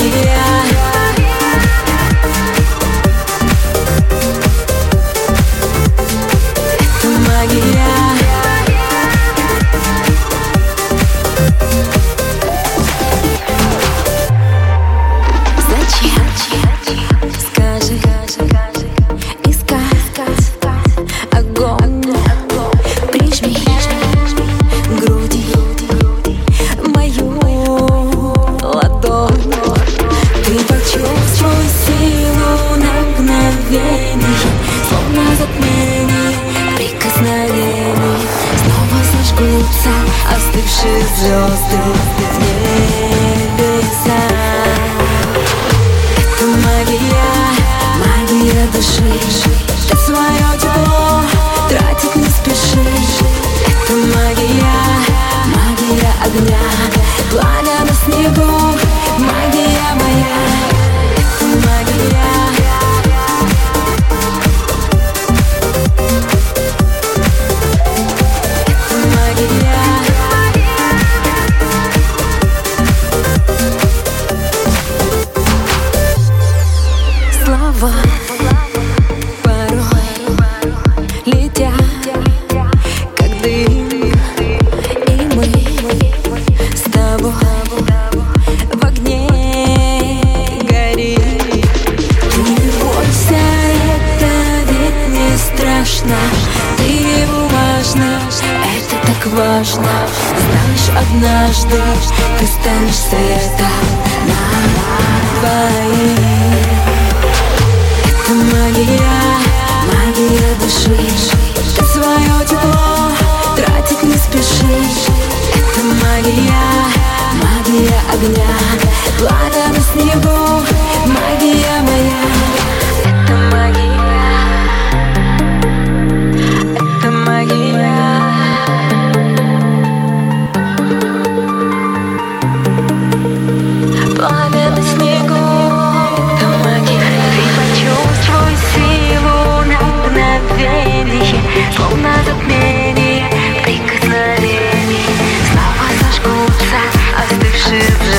магия. Это магия. Зачем? Скажи, искать огонь. Прижми к груди мою ладонь. Ты почувствуй силу на мгновение, словно затмение прикосновений. Снова зажгутся остывшие звезды в небеса. Это магия, магия души. Ты свое тепло тратить не спешишь. Это магия, магия огня, пламя на снегу, магия моя. Это магия. Это магия. Слова порой летят, как дым, и мы с тобой в огне горим. Ты не бойся, это ведь не страшно. Ты не бумажна, это так важно. Знаешь, однажды ты станешь светом на двоих. Это магия, магия души. Ты свое тепло тратить не спешишь. Это магия, магия огня, пламя на снегу, магия моя. Это магия. Это магия. Пламя на снегу. Это магия. Ты почувствуй силу на мгновение, словно затмение прикосновений. Снова зажгутся остывшие